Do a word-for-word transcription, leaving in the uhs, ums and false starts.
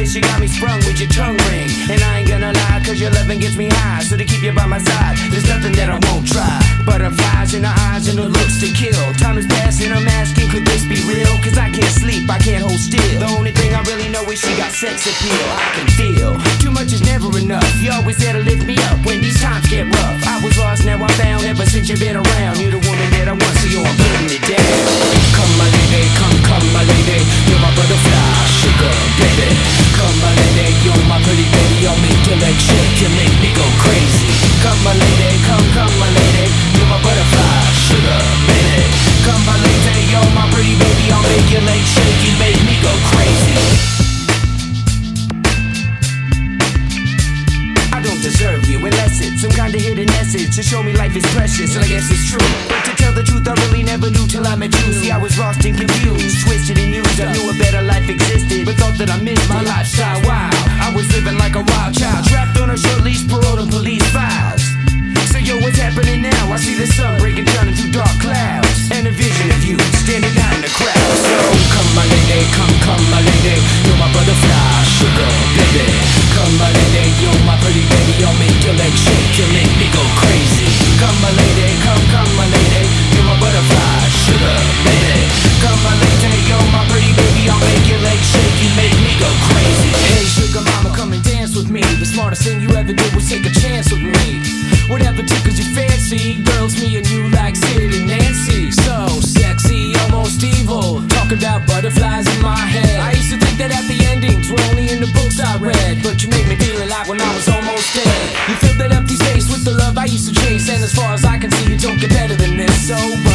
guess you got me sprung with your tongue ring. And I ain't gonna lie, cause your loving gets me high. So to keep you by my side, there's nothing that I won't try. Butterflies in her eyes and her looks to kill. Time is passing, I'm asking, could this be real? Cause I can't sleep, I can't hold still. The only thing I really know is she got sex appeal. I can feel, too much is never enough. You always there to lift me up when these times get rough. I was lost, now I'm found, ever since you've been around. You're the woman that I want, so yo, I'm putting it down. Come my lady, come, come my lady. You're my butterfly, sugar, baby. Come my lady, you're my pretty baby. I'll make your legs shake, you make me go crazy. Come my lady, come, come my lady. You're my butterfly, sugar, baby. Come my lady, you're my pretty baby. I'll make your legs shake, you make me go crazy. I don't deserve you unless it's some kind of hidden message to show me life is precious, and I guess it's true. But to tell the truth, I really never knew till I met you. See, I was lost and confused, twisted and used. I knew a better life existed, but thought that I missed my lifestyle. Wow, I was living like a wild child, trapped on a short leash, paroled on police files. So yo, what's happening now? I see the sun breaking down into dark clouds, and a vision of you standing out in the crowd. So come my lady, come, come my lady. You're my butterfly, sugar, baby. Come my lady, you're my pretty baby. I'll make your legs shake, you make me go crazy. Come my lady, come, come my lady. You're my butterfly, sugar, baby. Come my lady, you're my pretty baby. I'll make your legs shake, you make me go crazy. Hey sugar mama, come and dance with me. The smartest thing you ever did was take a chance with me. Whatever tickles your fancy, girls, me and you like Sid and Nancy. So sexy, almost evil, talk about butterflies in my head. I used to think that happy endings were only in the books I read, but you make me feel alive when I was almost dead. You filled that empty space with the love I used to chase, and as far as I can see, you don't get better than this. So